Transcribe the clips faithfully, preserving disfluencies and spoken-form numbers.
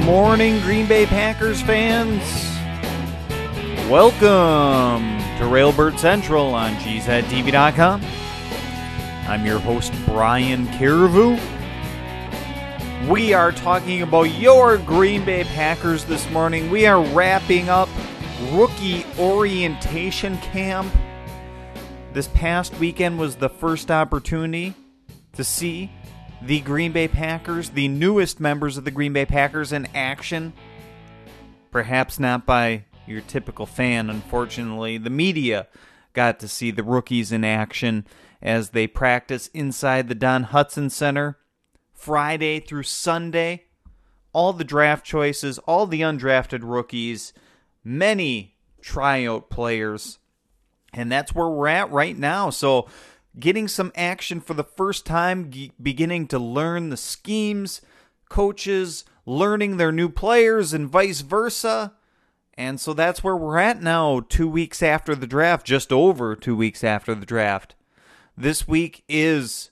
morning, Green Bay Packers fans. Welcome to Railbird Central on cheesehead T V dot com. I'm your host, Brian Carreveau. We are talking about your Green Bay Packers this morning. We are wrapping up rookie orientation camp. This past weekend was the first opportunity to see the Green Bay Packers, the newest members of the Green Bay Packers, in action. Perhaps not by your typical fan, unfortunately. The media got to see the rookies in action as they practice inside the Don Hutson Center Friday through Sunday. All the draft choices, all the undrafted rookies, many tryout players. And that's where we're at right now. So getting some action for the first time, g- beginning to learn the schemes, coaches, learning their new players, and vice versa. And so that's where we're at now, two weeks after the draft, just over two weeks after the draft. This week is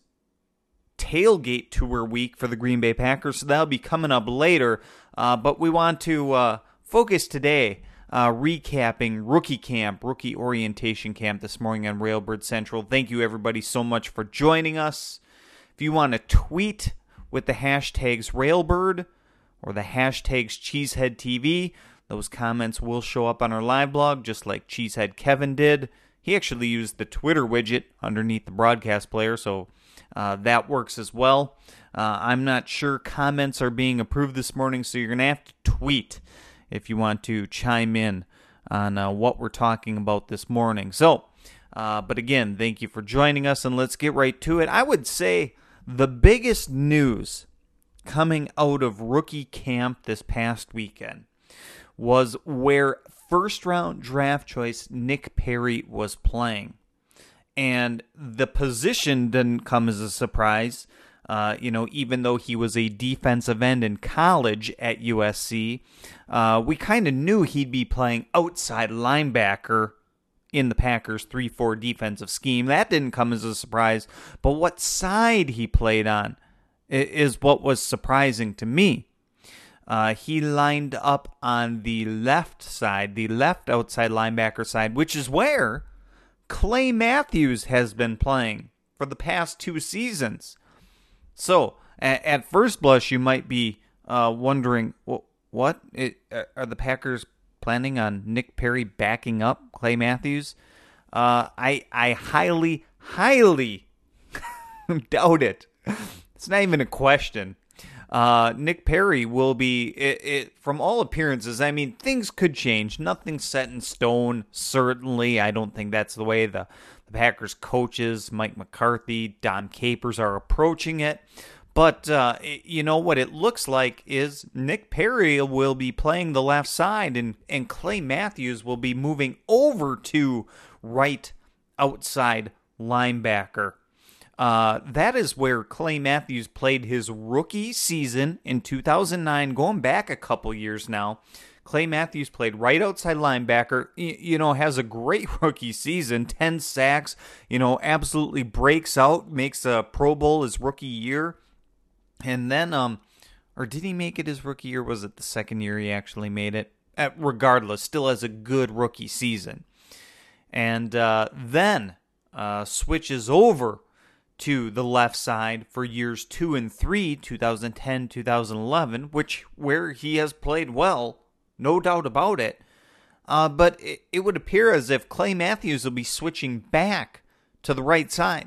tailgate tour week for the Green Bay Packers, so that'll be coming up later. Uh, but we want to uh, focus today Uh, recapping rookie camp, rookie orientation camp this morning on Railbird Central. Thank you everybody so much for joining us. If you want to tweet with the hashtags Railbird or the hashtags CheeseheadTV, those comments will show up on our live blog just like Cheesehead Kevin did. He actually used the Twitter widget underneath the broadcast player, so uh, that works as well. Uh, I'm not sure comments are being approved this morning, so you're going to have to tweet if you want to chime in on uh, what we're talking about this morning. So, uh, but again, thank you for joining us, and let's get right to it. I would say the biggest news coming out of rookie camp this past weekend was where first-round draft choice Nick Perry was playing. And the position didn't come as a surprise. Uh, you know, even though he was a defensive end in college at U S C, uh, we kind of knew he'd be playing outside linebacker in the Packers' three four defensive scheme. That didn't come as a surprise, but what side he played on is what was surprising to me. Uh, he lined up on the left side, the left outside linebacker side, which is where Clay Matthews has been playing for the past two seasons. So, at, at first blush, you might be uh, wondering, well, what? It, are the Packers planning on Nick Perry backing up Clay Matthews? Uh, I I highly, highly doubt it. It's not even a question. Uh, Nick Perry will be, it, it, from all appearances, I mean, things could change. Nothing's set in stone, certainly. I don't think that's the way the The Packers coaches, Mike McCarthy, Dom Capers, are approaching it. But, uh, it, you know, what it looks like is Nick Perry will be playing the left side, and, and Clay Matthews will be moving over to right outside linebacker. Uh, that is where Clay Matthews played his rookie season in two thousand nine, going back a couple years now. Clay Matthews played right outside linebacker, you know, has a great rookie season, ten sacks, you know, absolutely breaks out, makes a Pro Bowl his rookie year. And then, um, or did he make it his rookie year? Was it the second year he actually made it? Uh, regardless, still has a good rookie season. And uh, then uh, switches over to the left side for years two and three, two thousand ten, two thousand eleven, which where he has played well. No doubt about it. Uh, but it, it would appear as if Clay Matthews will be switching back to the right side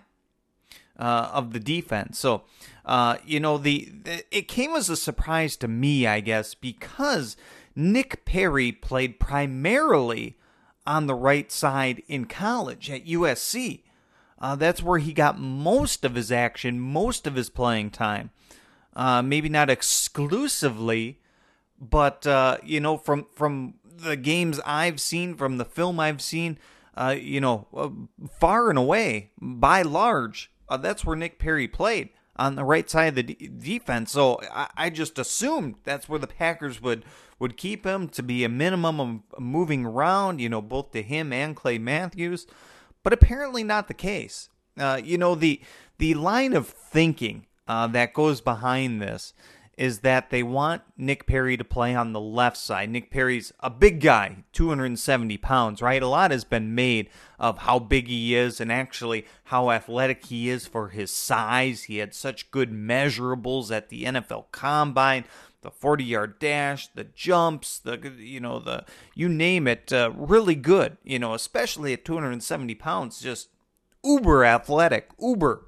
uh, of the defense. So, uh, you know, the, the it came as a surprise to me, I guess, because Nick Perry played primarily on the right side in college at U S C. Uh, that's where he got most of his action, most of his playing time. Uh, maybe not exclusively, but, uh, you know, from from the games I've seen, from the film I've seen, uh, you know, uh, far and away, by large, uh, that's where Nick Perry played, on the right side of the d- defense. So I, I just assumed that's where the Packers would, would keep him, to be a minimum of moving around, you know, both to him and Clay Matthews. But apparently not the case. Uh, you know, the the line of thinking uh, that goes behind this is that they want Nick Perry to play on the left side. Nick Perry's a big guy, two hundred seventy pounds, right? A lot has been made of how big he is and actually how athletic he is for his size. He had such good measurables at the N F L Combine, the forty-yard dash, the jumps, the, you know, the, you name it, uh, really good, you know, especially at two hundred seventy pounds, just uber athletic, uber.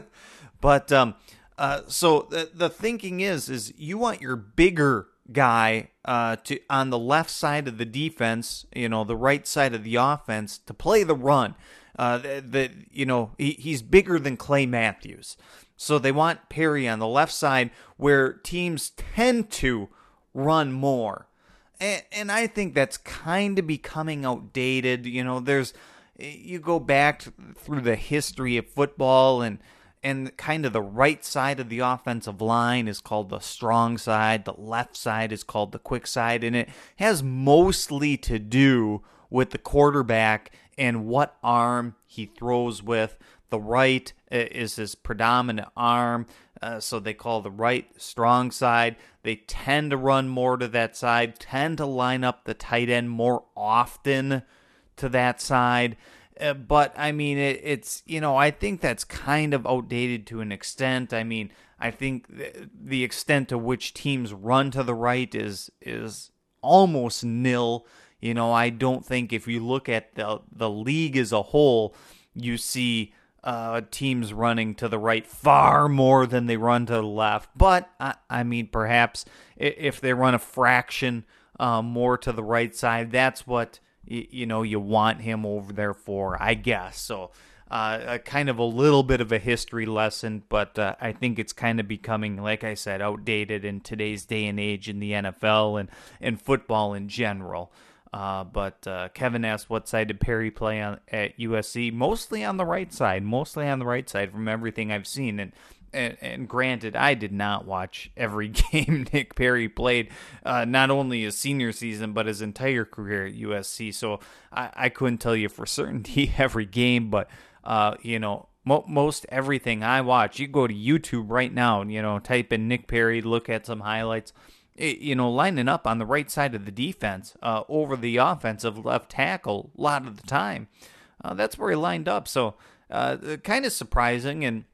But, um, Uh, so the the thinking is is you want your bigger guy uh, to on the left side of the defense, you know, the right side of the offense to play the run. Uh, the, the you know he, he's bigger than Clay Matthews, so they want Perry on the left side where teams tend to run more, and, and I think that's kind of becoming outdated. You know, there's you go back through the history of football and. And kind of the right side of the offensive line is called the strong side. The left side is called the quick side. And it has mostly to do with the quarterback and what arm he throws with. The right is his predominant arm, uh, so they call the right strong side. They tend to run more to that side, tend to line up the tight end more often to that side. Uh, but, I mean, it, it's, you know, I think that's kind of outdated to an extent. I mean, I think th- the extent to which teams run to the right is is almost nil. You know, I don't think if you look at the, the league as a whole, you see uh, teams running to the right far more than they run to the left. But, I, I mean, perhaps if they run a fraction uh, more to the right side, that's what... you know, you want him over there for, I guess. So, uh, a kind of a little bit of a history lesson, but uh, I think it's kind of becoming, like I said, outdated in today's day and age in the N F L and, and football in general. Uh, but uh, Kevin asked, what side did Perry play on at U S C? Mostly on the right side, mostly on the right side from everything I've seen. And And, and granted, I did not watch every game Nick Perry played, uh, not only his senior season, but his entire career at U S C. So I, I couldn't tell you for certainty every game, but, uh, you know, mo- most everything I watch, you go to YouTube right now and, you know, type in Nick Perry, look at some highlights, it, you know, lining up on the right side of the defense uh, over the offensive left tackle a lot of the time. Uh, that's where he lined up. So uh, kind of surprising. And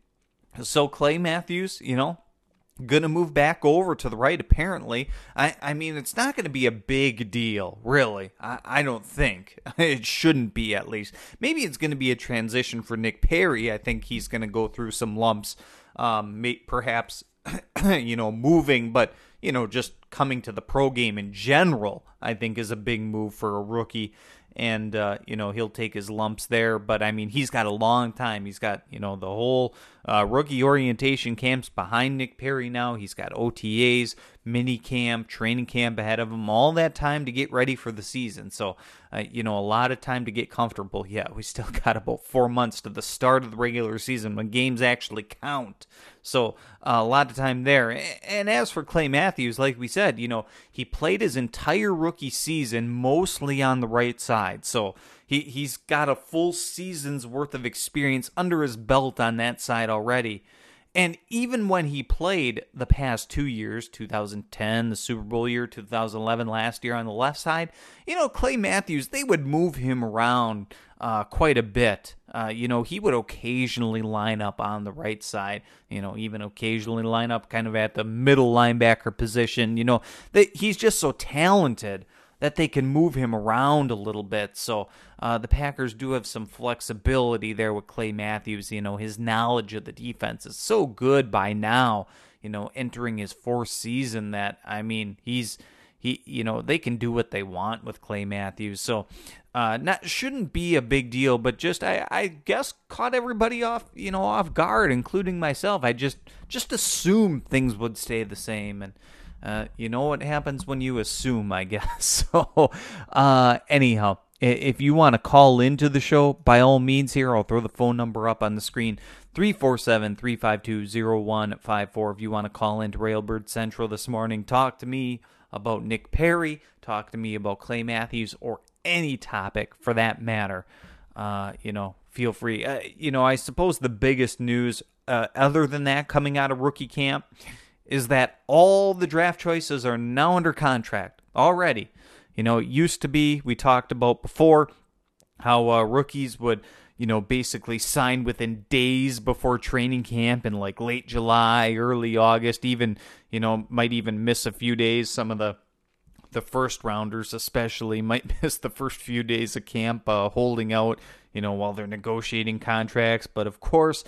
so Clay Matthews, you know, going to move back over to the right, apparently. I, I mean, it's not going to be a big deal, really. I, I don't think. It shouldn't be, at least. Maybe it's going to be a transition for Nick Perry. I think he's going to go through some lumps, um, may, perhaps, you know, moving, but, you know, just coming to the pro game in general, I think is a big move for a rookie. And, uh, you know, he'll take his lumps there. But, I mean, he's got a long time. He's got, you know, the whole uh, rookie orientation camps behind Nick Perry now. He's got O T As, mini camp, training camp ahead of him, all that time to get ready for the season. So, uh, you know, a lot of time to get comfortable. Yeah, we still got about four months to the start of the regular season when games actually count. So, uh, a lot of time there. And as for Clay Matthews, like we said, you know, he played his entire rookie season mostly on the right side. So, he, he's got a full season's worth of experience under his belt on that side already. And even when he played the past two years, two thousand ten, the Super Bowl year, two thousand eleven, last year on the left side, you know, Clay Matthews, they would move him around uh, quite a bit. Uh, you know, he would occasionally line up on the right side, you know, even occasionally line up kind of at the middle linebacker position. You know, that he's just so talented that they can move him around a little bit. So uh, the Packers do have some flexibility there with Clay Matthews. You know, his knowledge of the defense is so good by now, you know, entering his fourth season that, I mean, he's, he, you know, they can do what they want with Clay Matthews. So uh, not shouldn't be a big deal, but just, I, I guess, caught everybody off, you know, off guard, including myself. I just, just assumed things would stay the same. And, Uh, you know what happens when you assume, I guess. So, uh, anyhow, if you want to call into the show, by all means here, I'll throw the phone number up on the screen, three four seven, three five two, zero one five four. If you want to call into Railbird Central this morning, talk to me about Nick Perry, talk to me about Clay Matthews, or any topic for that matter. Uh, you know, feel free. Uh, you know, I suppose the biggest news, uh, other than that, coming out of rookie camp, is that all the draft choices are now under contract already. You know, it used to be, we talked about before, how uh, rookies would, you know, basically sign within days before training camp in like late July, early August, even, you know, might even miss a few days. Some of the the first rounders especially might miss the first few days of camp uh, holding out, you know, while they're negotiating contracts. But of course,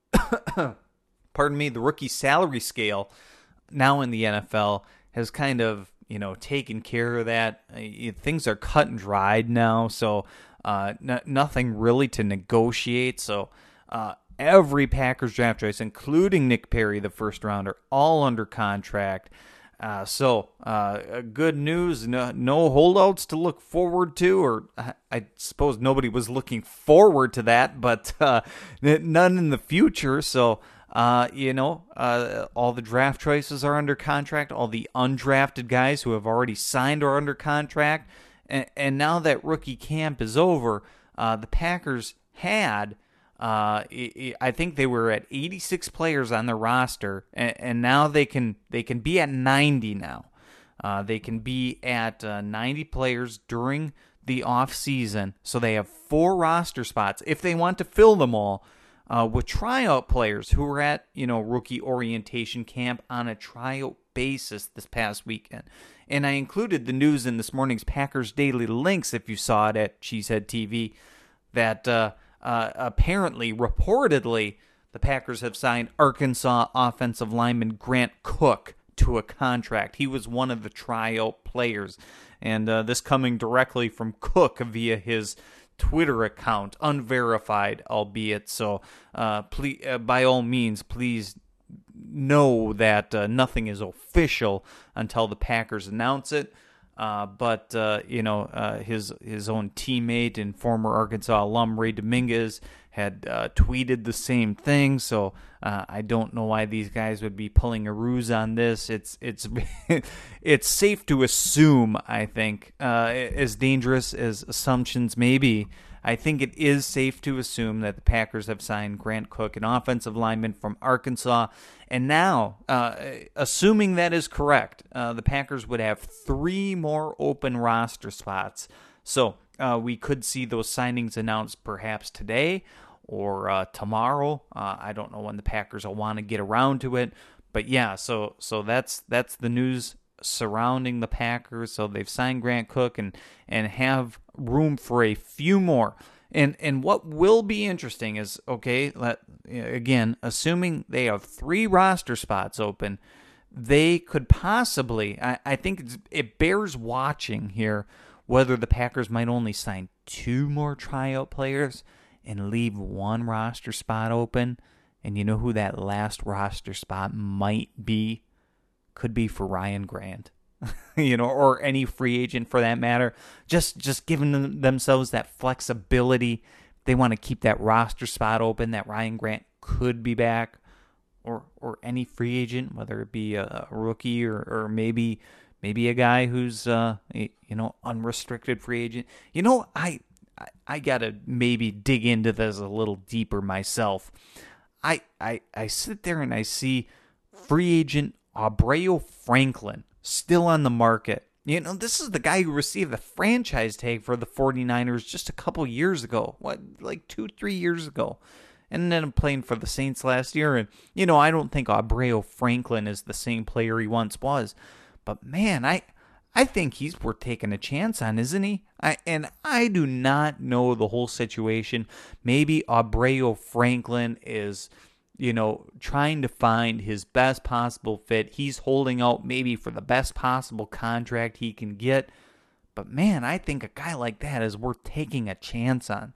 pardon me, the rookie salary scale now in the N F L has kind of, you know, taken care of that. Uh, things are cut and dried now, so uh, n- nothing really to negotiate. So uh, every Packers draft choice, including Nick Perry, the first rounder, all under contract. Uh, so, uh, good news, no, no holdouts to look forward to, or I, I suppose nobody was looking forward to that, but uh, none in the future. So, uh, you know, uh, all the draft choices are under contract, all the undrafted guys who have already signed are under contract, and, and now that rookie camp is over, uh, the Packers had... Uh, I think they were at eighty-six players on the roster, and, and now they can they can be at ninety now. Uh, they can be at uh, ninety players during the off season, so they have four roster spots if they want to fill them all uh, with tryout players who were at, you know, rookie orientation camp on a tryout basis this past weekend. And I included the news in this morning's Packers Daily Links, if you saw it at Cheesehead T V, that. Uh, Uh, apparently, reportedly, the Packers have signed Arkansas offensive lineman Grant Cook to a contract. He was one of the tryout players. And uh, this coming directly from Cook via his Twitter account, unverified, albeit. So, uh, please, uh, by all means, please know that uh, nothing is official until the Packers announce it. Uh, but, uh, you know, uh, his his own teammate and former Arkansas alum, Ray Dominguez, had uh, tweeted the same thing. So uh, I don't know why these guys would be pulling a ruse on this. It's it's it's safe to assume, I think, uh, as dangerous as assumptions may be, I think it is safe to assume that the Packers have signed Grant Cook, an offensive lineman from Arkansas. And now, uh, assuming that is correct, uh, the Packers would have three more open roster spots. So uh, we could see those signings announced perhaps today or uh, tomorrow. Uh, I don't know when the Packers will want to get around to it. But yeah, so so that's that's the news surrounding the Packers. So they've signed Grant Cook and and have room for a few more. And and what will be interesting is, okay, let, again, assuming they have three roster spots open, they could possibly, I, I think it's, it bears watching here, whether the Packers might only sign two more tryout players and leave one roster spot open. And you know who that last roster spot might be? Could be for Ryan Grant. You know, or any free agent for that matter. Just just giving them, themselves that flexibility. They want to keep that roster spot open, that Ryan Grant could be back, or or any free agent, whether it be a, a rookie or, or maybe maybe a guy who's uh you know unrestricted free agent. You know, I I, I gotta maybe dig into this a little deeper myself. I I I sit there and I see free agent Abreu Franklin still on the market. You know, this is the guy who received the franchise tag for the 49ers just a couple years ago. What, like two, three years ago. And then playing for the Saints last year. And, you know, I don't think Abreu Franklin is the same player he once was. But, man, I I think he's worth taking a chance on, isn't he? I And I do not know the whole situation. Maybe Abreu Franklin is, you know, trying to find his best possible fit. He's holding out maybe for the best possible contract he can get. But, man, I think a guy like that is worth taking a chance on.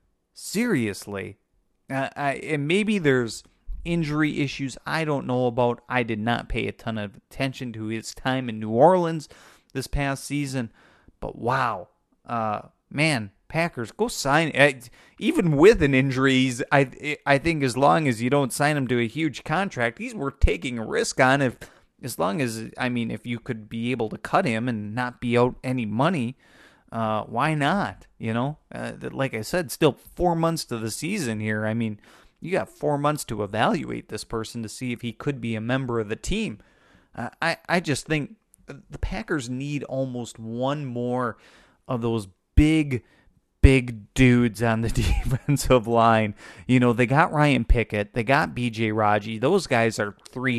Seriously. Uh, I, and maybe there's injury issues I don't know about. I did not pay a ton of attention to his time in New Orleans this past season. But, wow. Uh, man, Packers, go sign. Even with an injury, he's, I I think as long as you don't sign him to a huge contract, he's worth taking a risk on. If as long as I mean, if you could be able to cut him and not be out any money, uh, why not? You know, uh, like I said, still four months to the season here. I mean, you got four months to evaluate this person to see if he could be a member of the team. Uh, I, I just think the Packers need almost one more of those big, big dudes on the defensive line. You know, they got Ryan Pickett, they got B J Raji. Those guys are three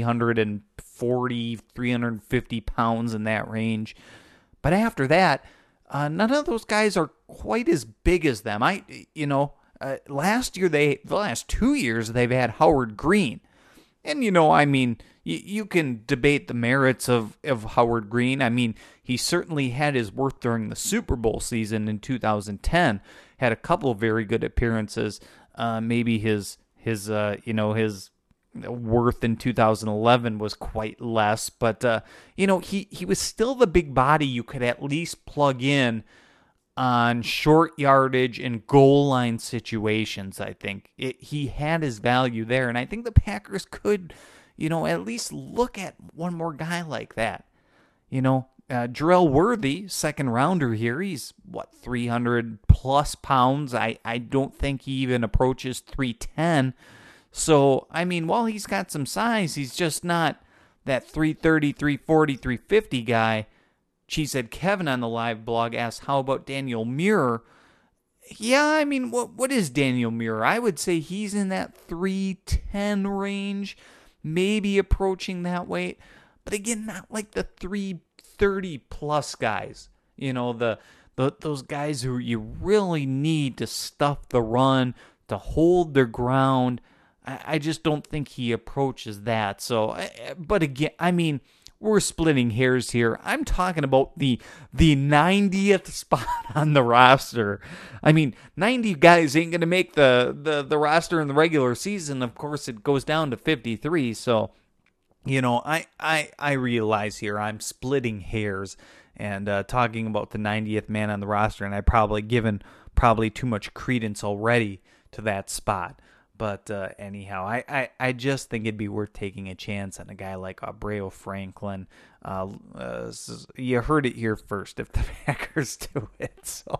forty, three fifty pounds in that range. But after that, uh, none of those guys are quite as big as them. I, you know, uh, last year they, the last two years they've had Howard Green, and you know, I mean, you, you can debate the merits of of Howard Green. I mean, he certainly had his worth during the Super Bowl season in two thousand ten. Had a couple of very good appearances. Uh, maybe his his uh, you know his worth in two thousand eleven was quite less, but uh, you know he he was still the big body you could at least plug in on short yardage and goal line situations. I think it, he had his value there, and I think the Packers could, you know, at least look at one more guy like that. You know, uh, Jarrell Worthy, second rounder here. He's what, three hundred plus pounds. I I don't think he even approaches three ten. So, I mean, while he's got some size, he's just not that three thirty, three forty, three fifty guy. Cheesehead Kevin on the live blog asked, how about Daniel Muir? Yeah, I mean, what what is Daniel Muir? I would say he's in that three ten range, maybe approaching that weight. But again, not like the three thirty plus guys. You know, the, the those guys who you really need to stuff the run, to hold their ground. I just don't think he approaches that. So, but again, I mean, we're splitting hairs here. I'm talking about the the ninetieth spot on the roster. I mean, ninety guys ain't going to make the, the, the roster in the regular season. Of course, it goes down to fifty-three. So, you know, I, I, I realize here I'm splitting hairs and uh, talking about the ninetieth man on the roster, and I've probably given probably too much credence already to that spot. But uh, anyhow, I, I, I just think it'd be worth taking a chance on a guy like Abreu Franklin. Uh, uh, you heard it here first if the Packers do it. So,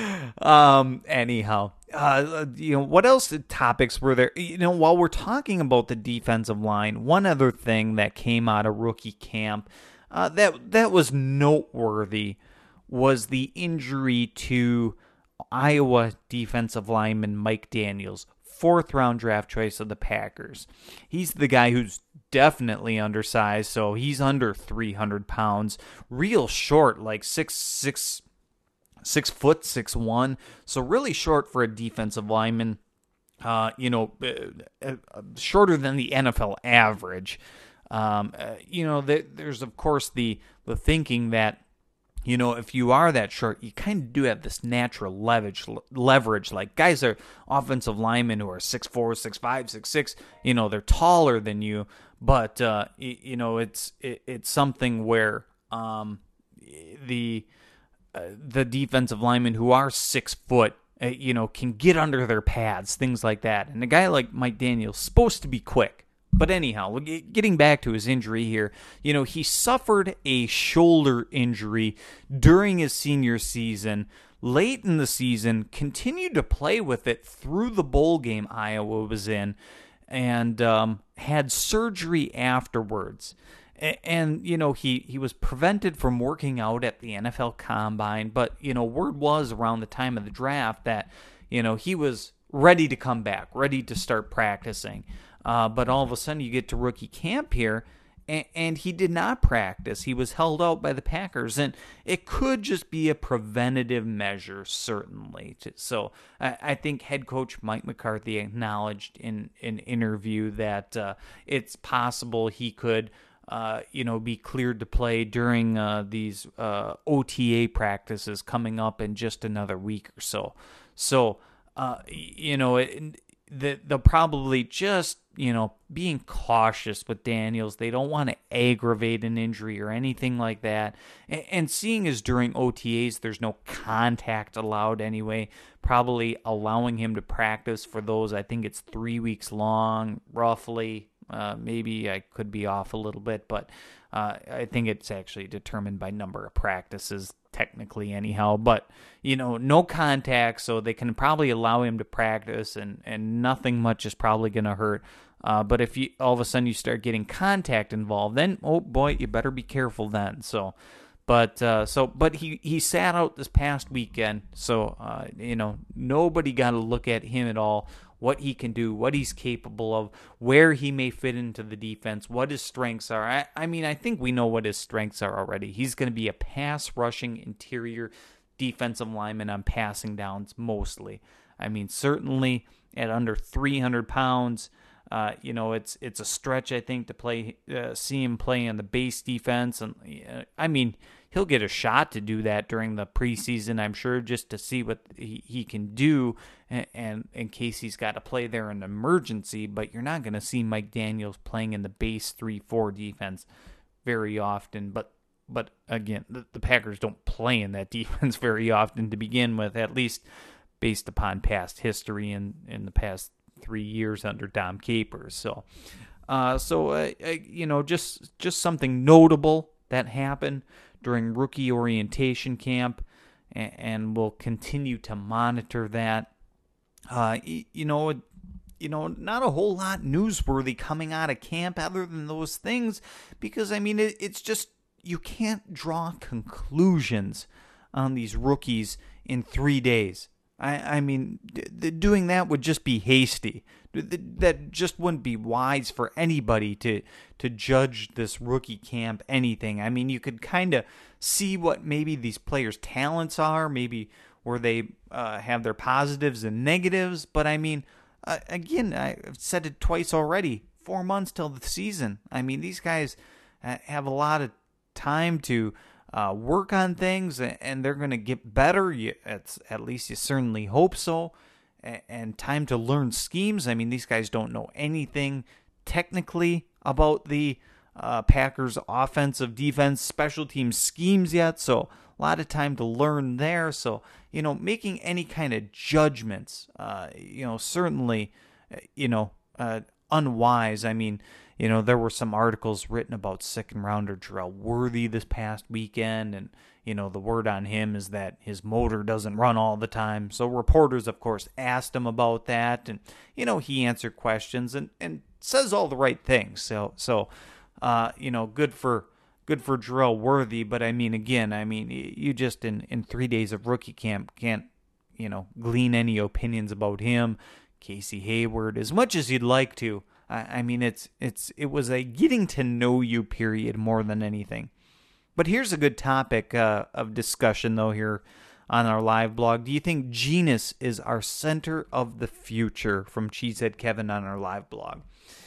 um, anyhow, uh, you know, what else topics were there? You know, while we're talking about the defensive line, one other thing that came out of rookie camp uh, that that was noteworthy was the injury to Iowa defensive lineman Mike Daniels, fourth round draft choice of the Packers. He's the guy who's definitely undersized, so he's under three hundred pounds, real short, like six six, six foot six one, so really short for a defensive lineman. Uh, you know, uh, uh, shorter than the N F L average. Um, uh, you know, th- there's of course the the thinking that, you know, if you are that short, you kind of do have this natural leverage. Leverage, like guys are offensive linemen who are six four, six five, six six. You know, they're taller than you, but uh, you know, it's it, it's something where um, the uh, the defensive linemen who are six foot, uh, you know, can get under their pads, things like that. And a guy like Mike Daniels is supposed to be quick. But anyhow, getting back to his injury here, you know, he suffered a shoulder injury during his senior season. Late in the season, continued to play with it through the bowl game Iowa was in, and um, had surgery afterwards. And, you know, he, he was prevented from working out at the N F L Combine, but, you know, word was around the time of the draft that, you know, he was ready to come back, ready to start practicing. Uh, but all of a sudden you get to rookie camp here, and, and he did not practice. He was held out by the Packers, and it could just be a preventative measure, certainly. So I, I think head coach Mike McCarthy acknowledged in an interview that uh, it's possible he could Uh, you know, be cleared to play during uh, these uh, O T A practices coming up in just another week or so. So, uh, you know, it, the, they'll probably just, you know, being cautious with Daniels. They don't want to aggravate an injury or anything like that. And, and seeing as during O T As, there's no contact allowed anyway, probably allowing him to practice for those, I think it's three weeks long, roughly. Uh, maybe I could be off a little bit, but uh, I think it's actually determined by number of practices, technically anyhow, but, you know, no contact, so they can probably allow him to practice, and, and nothing much is probably going to hurt. Uh, but if you all of a sudden you start getting contact involved, then, oh boy, you better be careful then. So, but uh, so, but he, he sat out this past weekend, so, uh, you know, nobody got to look at him at all, what he can do, what he's capable of, where he may fit into the defense, what his strengths are. I, I mean, I think we know what his strengths are already. He's going to be a pass-rushing interior defensive lineman on passing downs mostly. I mean, certainly at under three hundred pounds, uh, you know, it's it's a stretch, I think, to play, uh, see him play in the base defense. And uh, I mean, he'll get a shot to do that during the preseason, I'm sure, just to see what he, he can do, and, and in case he's got to play there in an emergency. But you're not going to see Mike Daniels playing in the base three four defense very often. But but again, the, the Packers don't play in that defense very often to begin with, at least based upon past history in, in the past three years under Dom Capers. So, uh, so uh, uh, you know, just just something notable that happened during rookie orientation camp, and, and we'll continue to monitor that. Uh, you know, you know, not a whole lot newsworthy coming out of camp other than those things, because I mean, it, it's just, you can't draw conclusions on these rookies in three days. I, I mean, d- doing that would just be hasty. That just wouldn't be wise for anybody to to judge this rookie camp anything. I mean, you could kind of see what maybe these players' talents are, maybe where they uh, have their positives and negatives. But I mean, uh, again, I've said it twice already, four months till the season. I mean, these guys have a lot of time to uh, work on things, and they're going to get better. You, it's, at least you certainly hope so. And time to learn schemes. I mean, these guys don't know anything technically about the uh, Packers' offensive, defense, special team schemes yet, so a lot of time to learn there. So, you know, making any kind of judgments, uh, you know, certainly, you know, uh, unwise. I mean, you know, there were some articles written about second rounder Jerrell Worthy this past weekend, and you know, the word on him is that his motor doesn't run all the time. So reporters, of course, asked him about that, and you know, he answered questions and, and says all the right things. So so, uh, you know, good for good for Jerrell Worthy. But I mean, again, I mean, you just in, in three days of rookie camp can't, you know, glean any opinions about him. Casey Hayward, as much as you'd like to. I, I mean, it's it's it was a getting to know you period more than anything. But here's a good topic uh, of discussion, though, here on our live blog. Do you think Genius is our center of the future? From Cheesehead Kevin on our live blog.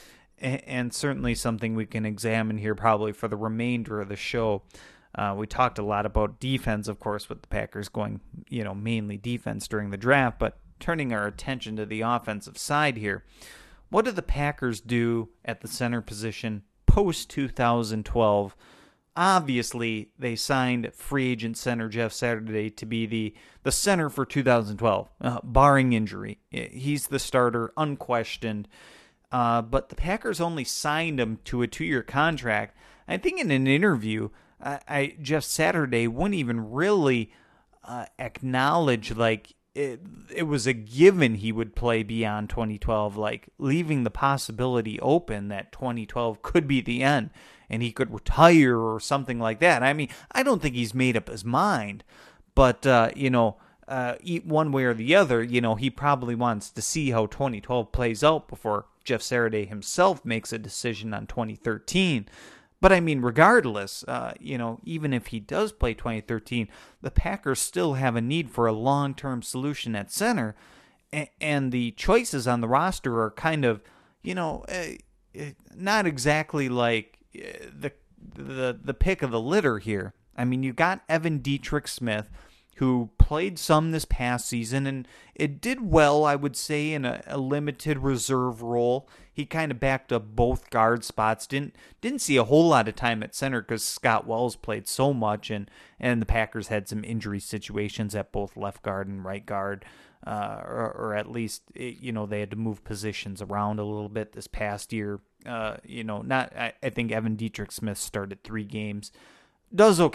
A- and certainly something we can examine here probably for the remainder of the show. Uh, we talked a lot about defense, of course, with the Packers going, you know, mainly defense during the draft, but turning our attention to the offensive side here. What do the Packers do at the center position post two thousand twelve? Obviously, they signed free agent center Jeff Saturday to be the, the center for two thousand twelve, uh, barring injury. He's the starter, unquestioned. Uh, but the Packers only signed him to a two-year contract. I think in an interview, I, I Jeff Saturday wouldn't even really uh, acknowledge, like, it, it was a given he would play beyond twenty twelve, like leaving the possibility open that twenty twelve could be the end and he could retire or something like that. I mean, I don't think he's made up his mind, but, uh, you know, uh, one way or the other, you know, he probably wants to see how twenty twelve plays out before Jeff Saturday himself makes a decision on twenty thirteen. But I mean, regardless, uh, you know, even if he does play twenty thirteen, the Packers still have a need for a long-term solution at center, and, and the choices on the roster are kind of, you know, uh, not exactly like uh, the the the pick of the litter here. I mean, you got Evan Dietrich Smith, who played some this past season, and it did well, I would say, in a, a limited reserve role. He kind of backed up both guard spots. Didn't didn't see a whole lot of time at center because Scott Wells played so much, and, and the Packers had some injury situations at both left guard and right guard, uh, or, or at least, you know, they had to move positions around a little bit this past year. Uh, you know, not I, I think Evan Dietrich Smith started three games. Does okay.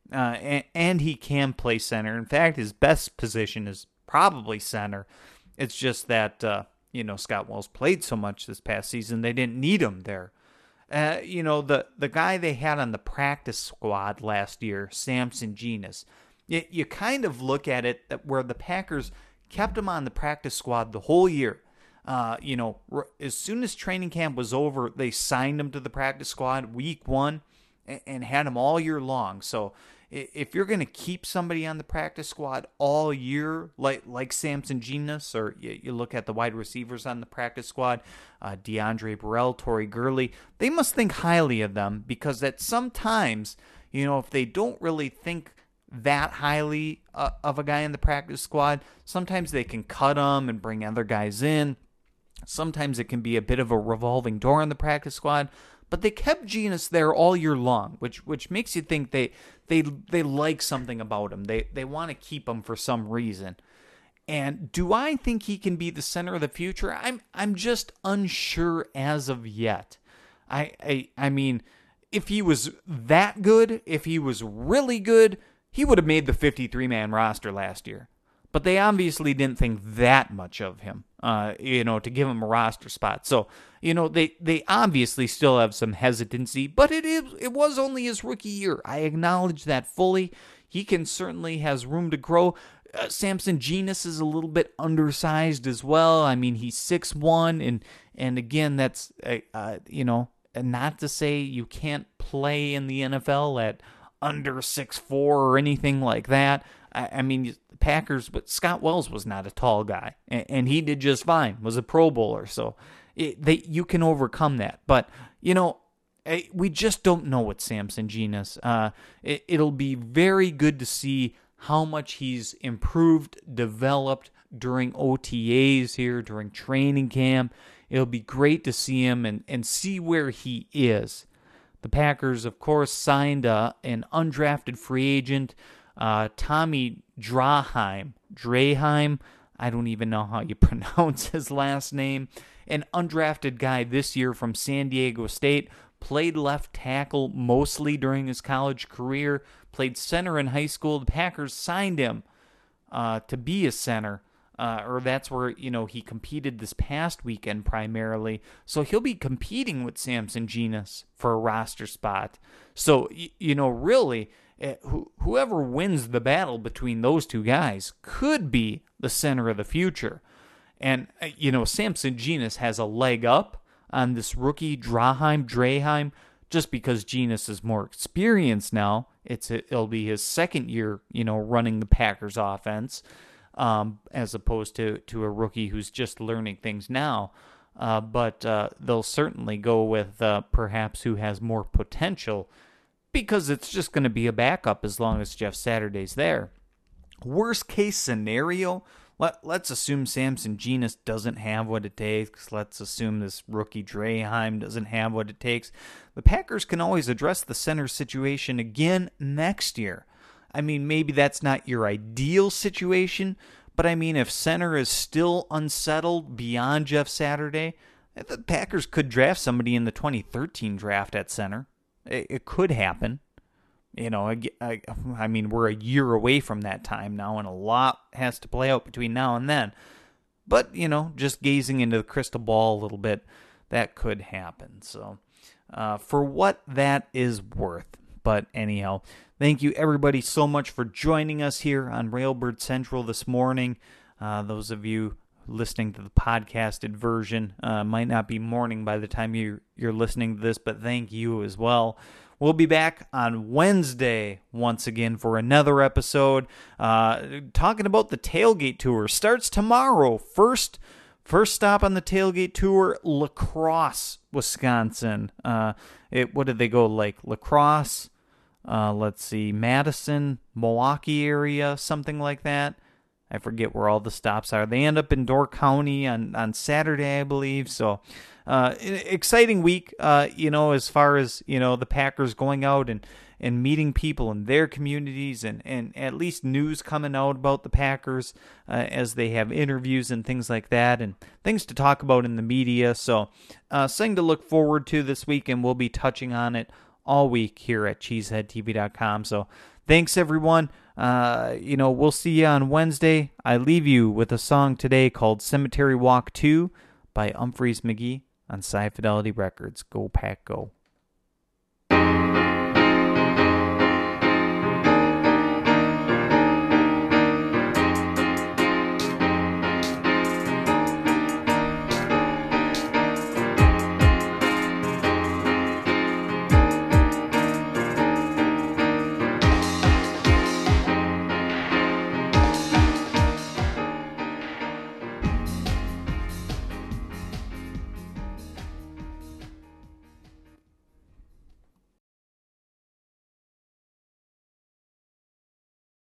uh, and, and he can play center. In fact, his best position is probably center. It's just that, uh, you know, Scott Wells played so much this past season, they didn't need him there. Uh, you know, the, the guy they had on the practice squad last year, Samson Genius, you, you kind of look at it that where the Packers kept him on the practice squad the whole year. Uh, you know, as soon as training camp was over, they signed him to the practice squad week one and, and had him all year long. So if you're going to keep somebody on the practice squad all year, like like Samson Genius, or you, you look at the wide receivers on the practice squad, uh, DeAndre Burrell, Torrey Gurley, they must think highly of them, because that sometimes, you know, if they don't really think that highly uh, of a guy in the practice squad, sometimes they can cut him and bring other guys in. Sometimes it can be a bit of a revolving door in the practice squad, but they kept Genius there all year long, which which makes you think they they they like something about him. They they want to keep him for some reason. And do I think he can be the center of the future? I'm I'm just unsure as of yet. I I I mean, if he was that good, if he was really good, he would have made the fifty-three man roster last year. But they obviously didn't think that much of him, uh, you know, to give him a roster spot. So, you know, they, they obviously still have some hesitancy, but it is it was only his rookie year. I acknowledge that fully. He can certainly has room to grow. Uh, Samson Genius is a little bit undersized as well. I mean, he's six one, and and again, that's uh, uh, you know, not to say you can't play in the N F L at under six four or anything like that. I, I mean, the Packers, but Scott Wells was not a tall guy, and, and he did just fine, was a Pro Bowler, so it, they you can overcome that. But, you know, we just don't know with Samson Genius. Uh, it, it'll be very good to see how much he's improved, developed during O T As here, during training camp. It'll be great to see him and, and see where he is. The Packers, of course, signed uh, an undrafted free agent, uh, Tommy Draheim. Draheim, I don't even know how you pronounce his last name. An undrafted guy this year from San Diego State. Played left tackle mostly during his college career. Played center in high school. The Packers signed him uh, to be a center. Uh, or that's where, you know, he competed this past weekend primarily. So he'll be competing with Samson Genius for a roster spot. So, y- you know, really, uh, wh- whoever wins the battle between those two guys could be the center of the future. And, uh, you know, Samson Genius has a leg up on this rookie Draheim, Draheim, just because Genius is more experienced now. It's It'll be his second year, you know, running the Packers offense. Um, as opposed to, to a rookie who's just learning things now. Uh, but uh, they'll certainly go with uh, perhaps who has more potential, because it's just going to be a backup as long as Jeff Saturday's there. Worst case scenario, let, let's assume Samson Genius doesn't have what it takes. Let's assume this rookie Draheim doesn't have what it takes. The Packers can always address the center situation again next year. I mean, maybe that's not your ideal situation, but I mean, if center is still unsettled beyond Jeff Saturday, the Packers could draft somebody in the twenty thirteen draft at center. It, it could happen. You know, I, I, I mean, we're a year away from that time now, and a lot has to play out between now and then. But, you know, just gazing into the crystal ball a little bit, that could happen. So, uh, for what that is worth. But anyhow, thank you everybody so much for joining us here on Railbird Central this morning. Uh, those of you listening to the podcasted version, uh, might not be morning by the time you, you're listening to this, but thank you as well. We'll be back on Wednesday once again for another episode. Uh, talking about the tailgate tour. Starts tomorrow. First first stop on the tailgate tour, La Crosse, Wisconsin. Uh, it what did they go like? La Crosse? Uh, let's see, Madison, Milwaukee area, something like that. I forget where all the stops are. They end up in Door County on, on Saturday, I believe. So, uh, exciting week, uh, you know, as far as, you know, the Packers going out and, and meeting people in their communities, and, and at least news coming out about the Packers uh, as they have interviews and things like that, and things to talk about in the media. So, uh, something to look forward to this week, and we'll be touching on it all week here at cheesehead t v dot com. So Thanks, everyone. Uh, you know, we'll see you on Wednesday. I leave you with a song today called Cemetery Walk two by Humphreys McGee on Sci Fidelity Records. Go Pack Go.